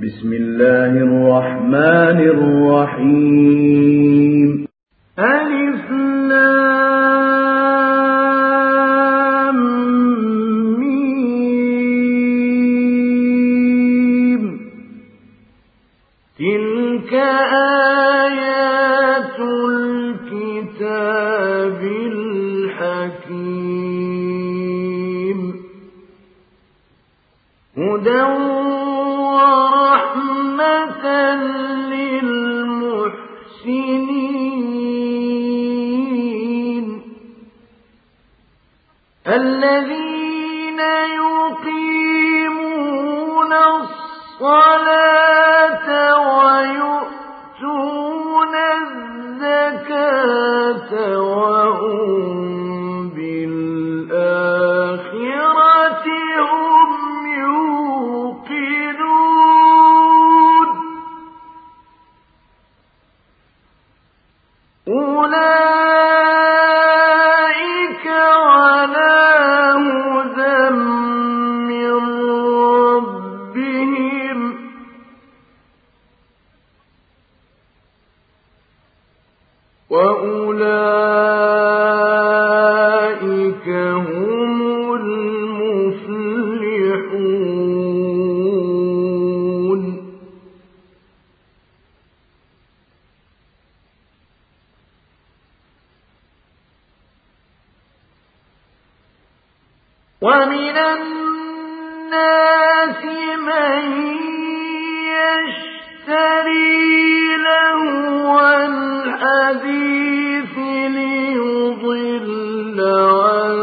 بسم الله الرحمن الرحيم ألف لام ميم تلك آيات الكتاب الحكيم هدى ورحمة للمحسنين الذين يقيمون الصلاة ويؤتون الزكاة وهم بالآخرة هم يوقنون أولئك على هدى من ربهم وأولئك هم المفلحون ومن الناس من يشتري لهو الحديث ليضل عن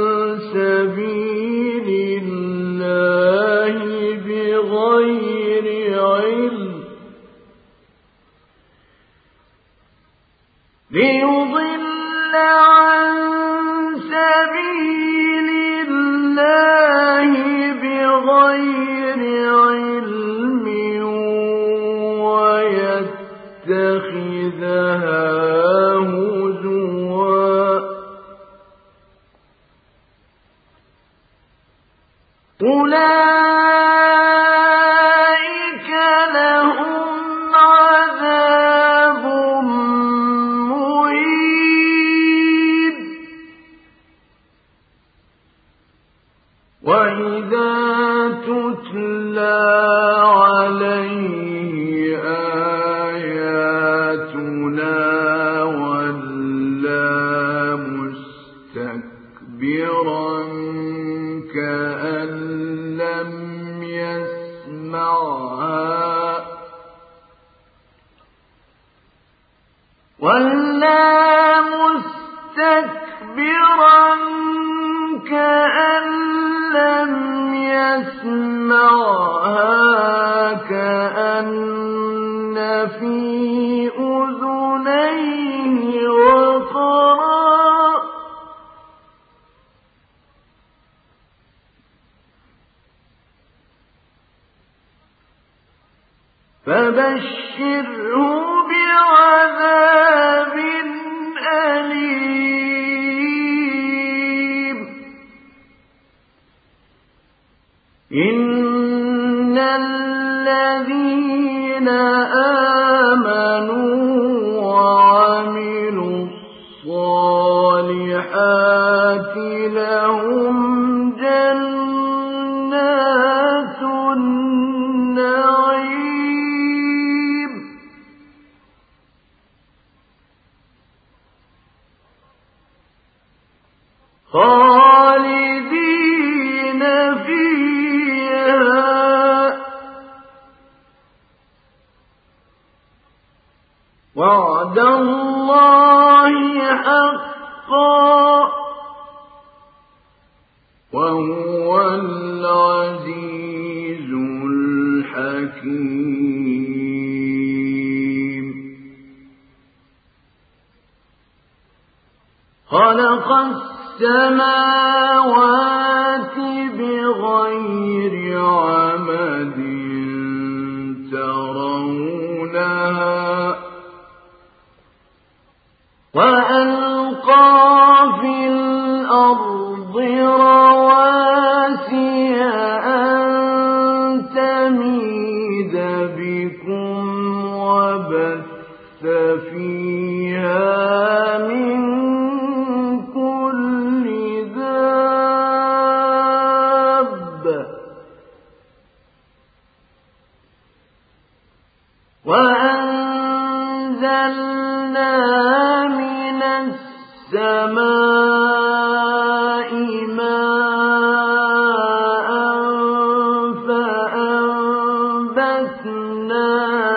سبيل الله بغير علم ويتخذها هزوا أولئك لهم عذاب مهين وإذا تتلى عليه آياتنا ولى مستكبرا كأن لم يسمعها كأن في أذنيه وقرا فبشره بعذاب أليم إن الذين آمنوا وعملوا الصالحات لهم جنات النعيم خالدين فيها وعد الله حقا وهو العزيز الحكيم خلق السماوات بغير عمد ترونها وألقى في الأرض رواسي أن تميد بكم وبث فيها من كل دابة وأنزلنا من السماء ماء فأنبتنا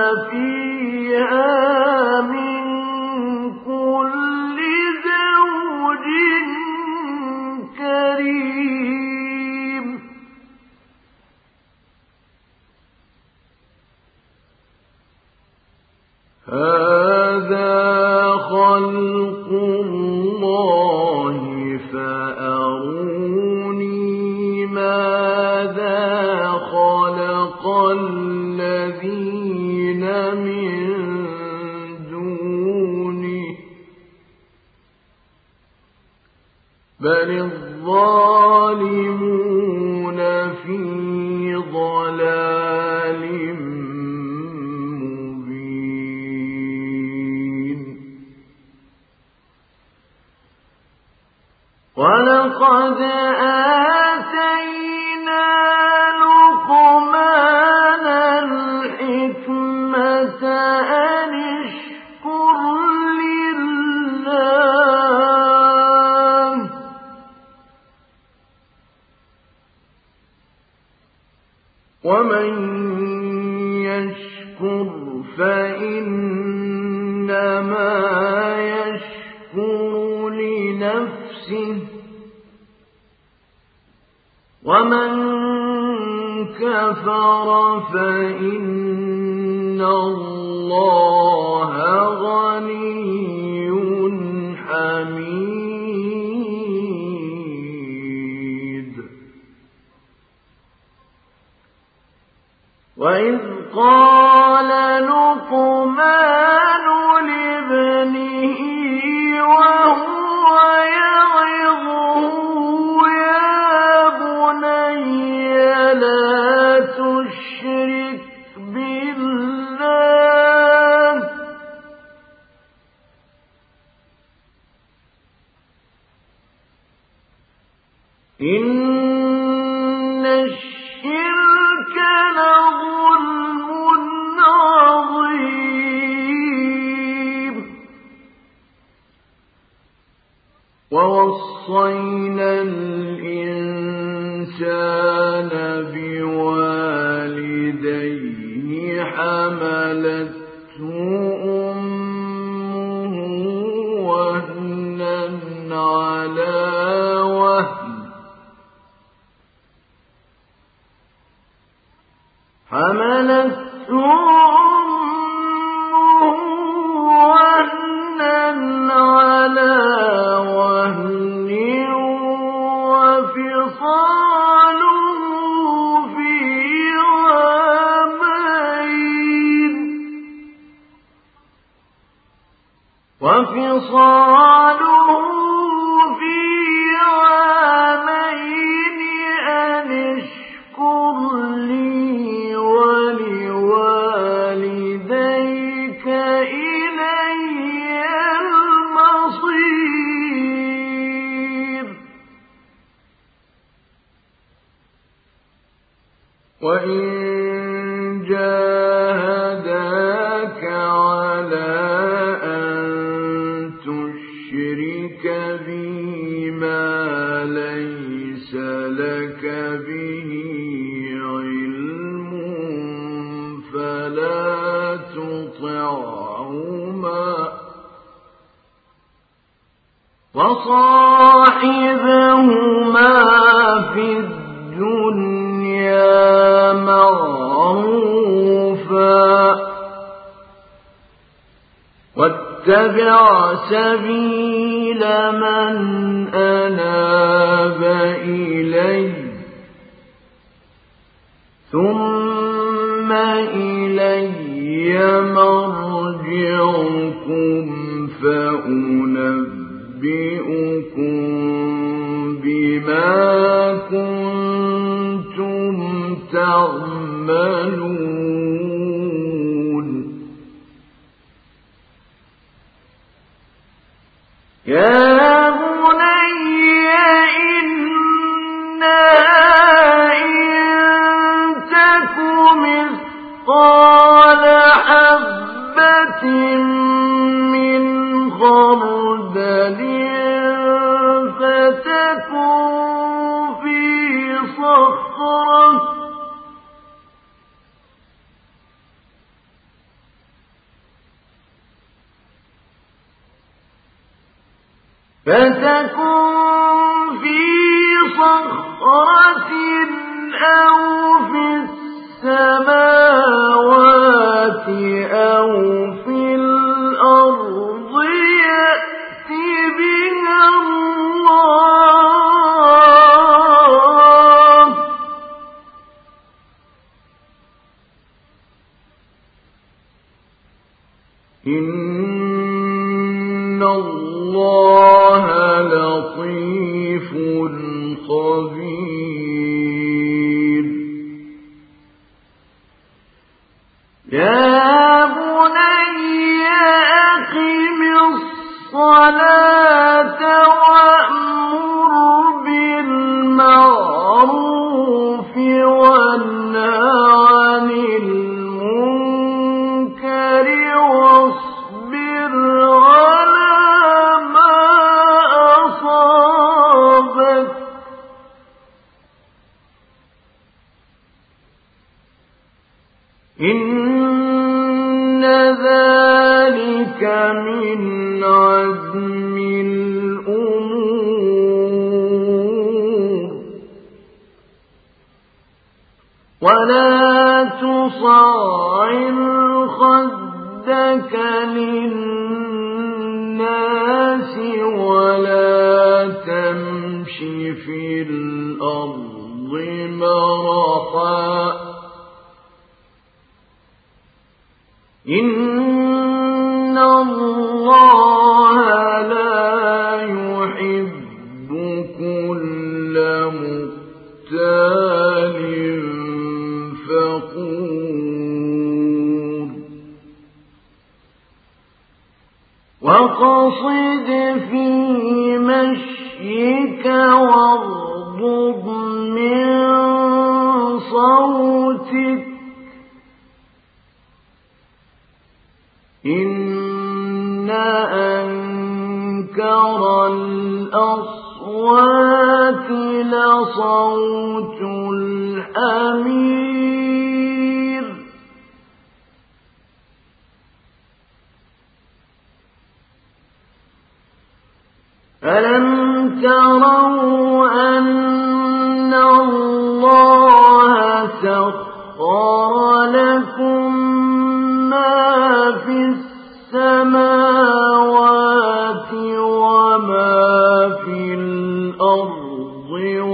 فيها من كل زوج كريم هذا خلق الله فأروني ماذا خلق الذين من دونه بل الظالمون في ضلال ولقد آتينا لقمان الحكمة أن اشكر لله ومن يشكر فإنما يشكر لنفسه ومن كفر فإن الله غني حميد وإذ قال لقمان لابنه وهو يعظه يا بني لا تشرك بالله إن الشرك لظلم عظيم ووصينا الإنسان بوالديه حملته أمه وهنا على وهن حملته أمه وهنا على وهن وفصاله في عامين أن اشكر لي ولوالديك إلي المصير وإن جاهداك على أن تشرك بي ما ليس لك به علم فلا تطعهما وصاحبهما في الدنيا معروفا واتبع سبيل من أناب إلي ثم إلي مرجعكم فأنبئكم بما كنتم تعملون يا بني إنها إن تك مثقال حبة من خردل فتكن في صخرة أو في السماوات أو في الأرض يأت بها الله إن الله لطيف خبير يا بني أقم الصلاة وأمر بالمعروف وانه عن المنكر واصبر على ما أصابك إن ذلك من عزم الأمور ولا تصعر خدك للناس ولا تمش في الأرض مرحا إن الله لا يحب كل مختال فخور واقصد في مشيك واغضض من صوتك إن أنكر الأصوات لصوت الحمير ألم تروا أن الله سخر لكم ما في السماوات وما في الأرض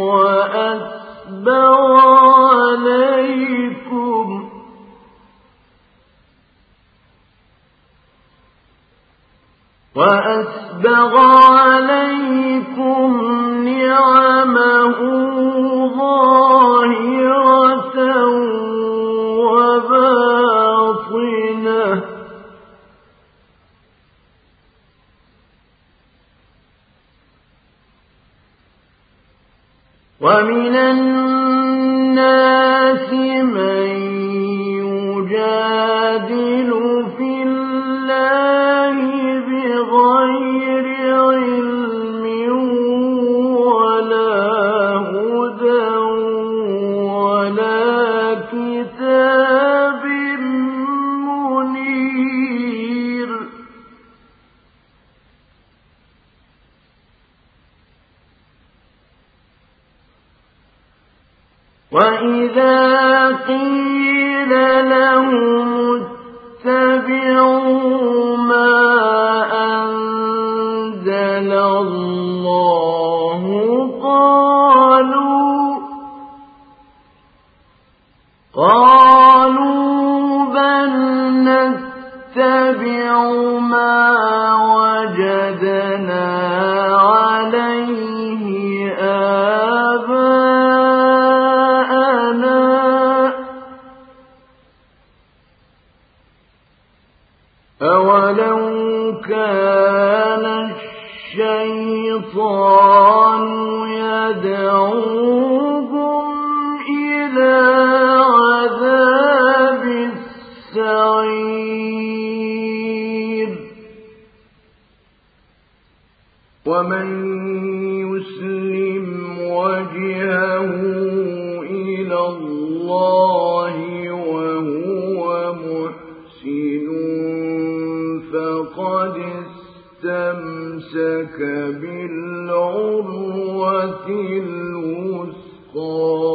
وأسبغ عليكم نعمه ظاهرة وباطنة ومن الناس من يجادل في الله بغير علم ولا هدى ولا كتاب منير وإذا قيل لهم اتبعوا ما أنزل الله قالوا بل نتبع ما وجدنا عليه آباءنا أولو كان الشيطان يدعوهم إلى عذاب السعير ومن يسلم وجهه إلى الله وهو محسن فقد استمسك بالعروة الوثقى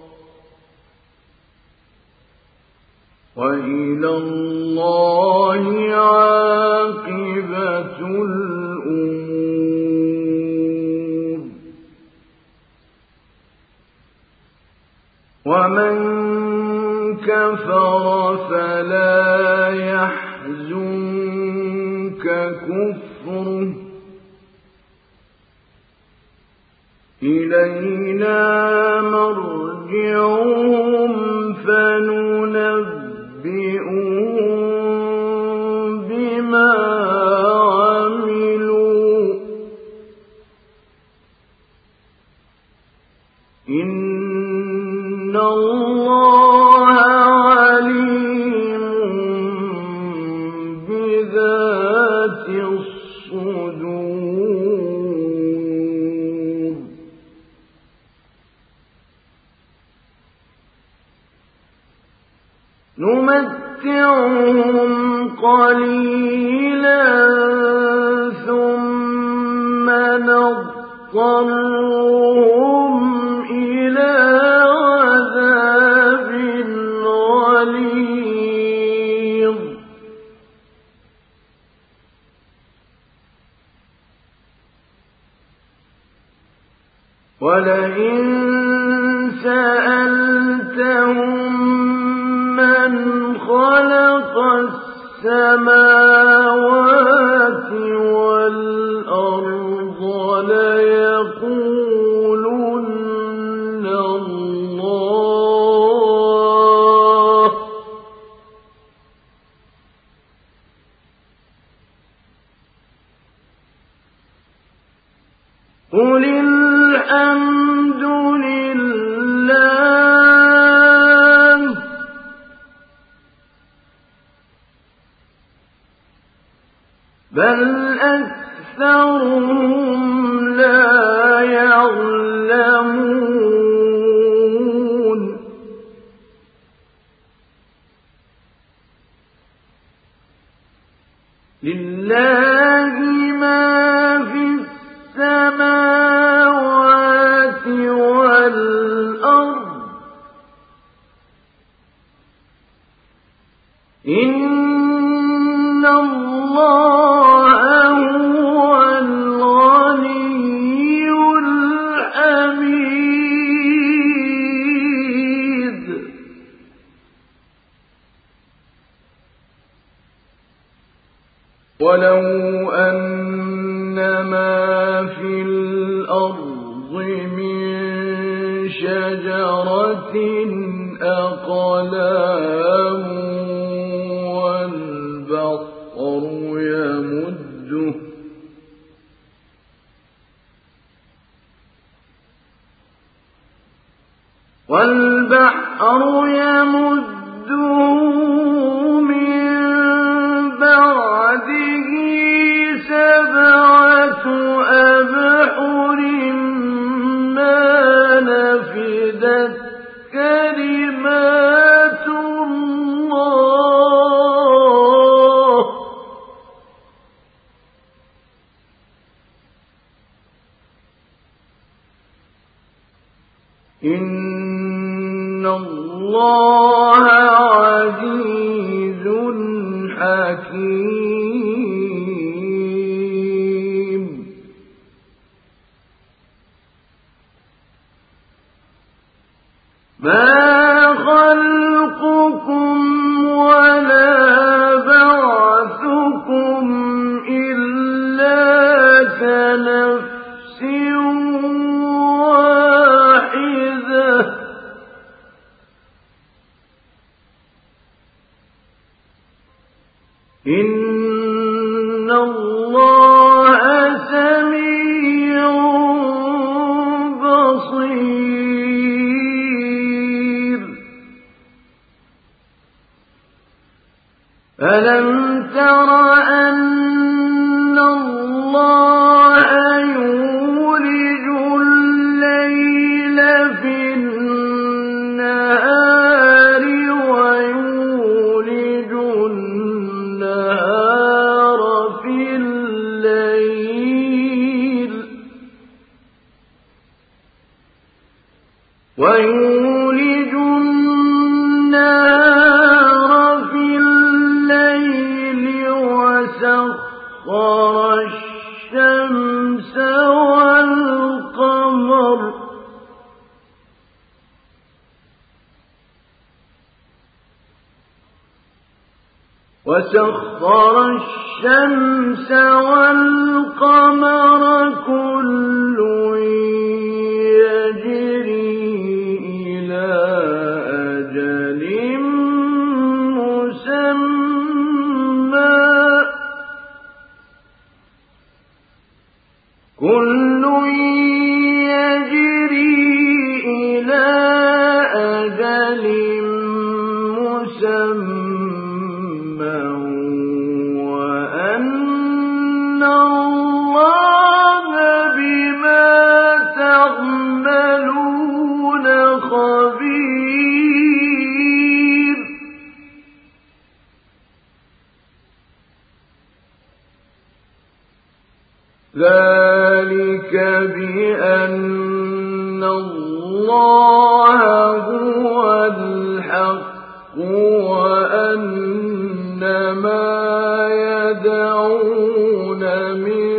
وإلى الله عاقبة الأمور ومن كفر فلا يحزنك كفره إلينا مرجعهم فننبئهم بما عملوا إن الله عليم بذات الصدور نمتعهم قليلا ثم نضطرهم إلى عذاب غليظ ولئن سألتهم من خلق السماوات والأرض ليقولن الله قل الحمد لله بل أكثرهم لا يعلمون لله ما في السماوات والأرض إن الله هو الغني الحميد ولو أن ما في الأرض من شجرة أقلام والبحر يمده من بعده 7 أبحر ما نفدت كلمات الله إن الله عزيز حكيم ما خلقكم ولا بعثكم إلا كنفس واحدة إن الله سميع ألم تر أن الله يولج الليل في النهار ويولج النهار في الليل وسخر الشمس والقمر كل يجري إلى أجل مسمى وأن الله بما تعملون خبير. ذلك بأن الله هو الحق وأن ما يدعون من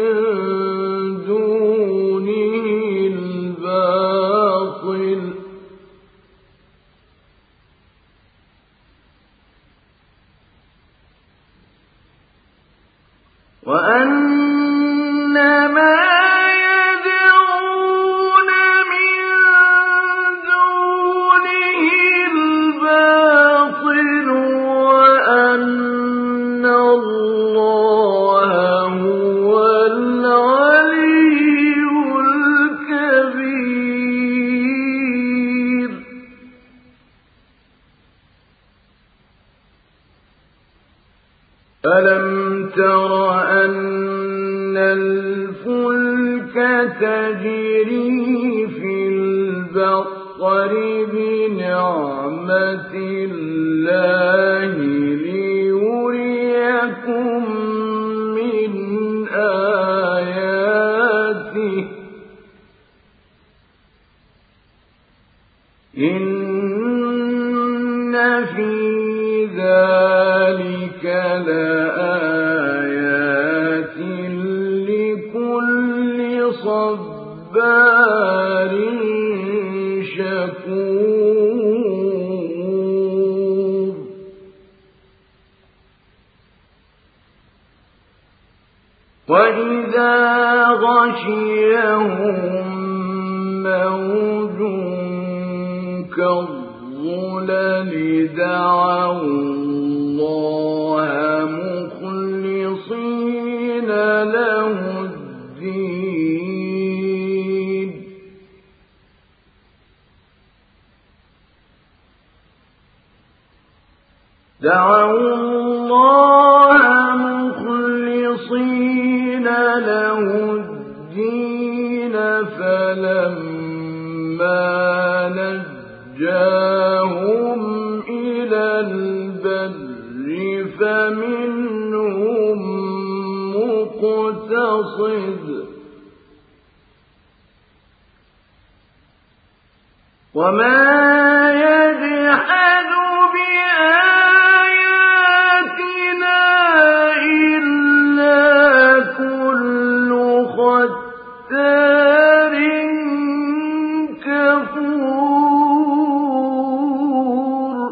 دونه الباطل وأن ما يدعون من دونه الباطل وأن الله هو العلي الكبير. ألم تر أن الفلك تجري في البحر بنعمة الله ليريكم من آياته إن في ذلك لآيات لكل صبار شكور. وإذا غشيهم موج كالظلل دعوا الله مخلصين له الدين فلما نجاهم إلى البر فمنهم مقتصد وما يجحد بآياتنا إلا كل ختار كفور.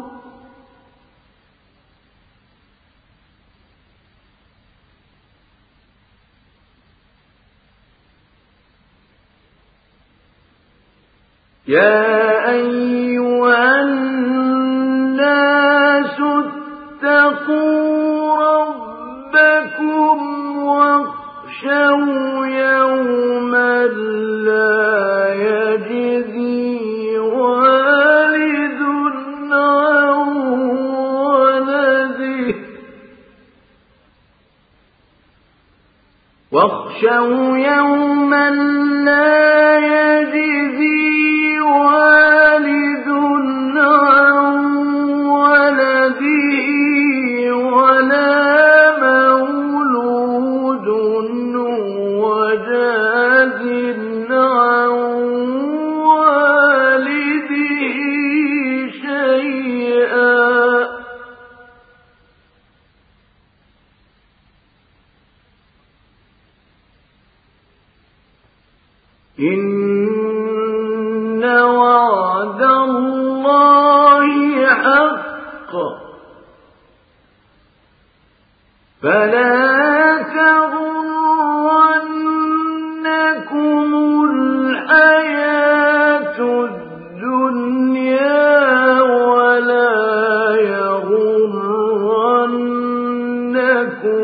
يا أيها الناس اتقوا ربكم واخشوا يوما لا يجزي والد عن ولده واخشوا يوما لا يجزي والد عن ولده ولا مولود هو جاز عن والده شيئا إن وعد الله حق فلا تغرنكم الحياة الدنيا ولا يغرنكم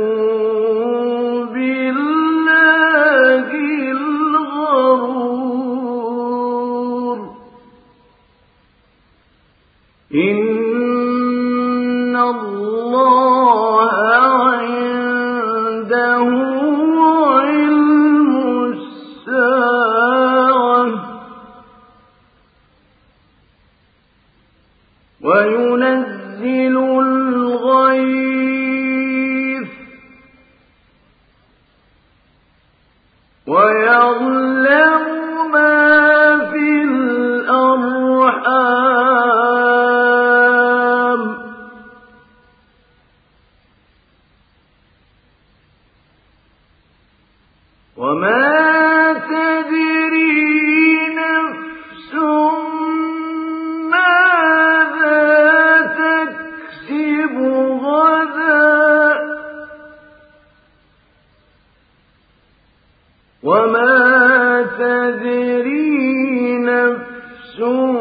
بالله الغرور إن الله عنده علم الساعة وينزل الغيث ويعلم ما في الأرحام وما تدري نفس ماذا تكسب غدا وما تدري نفس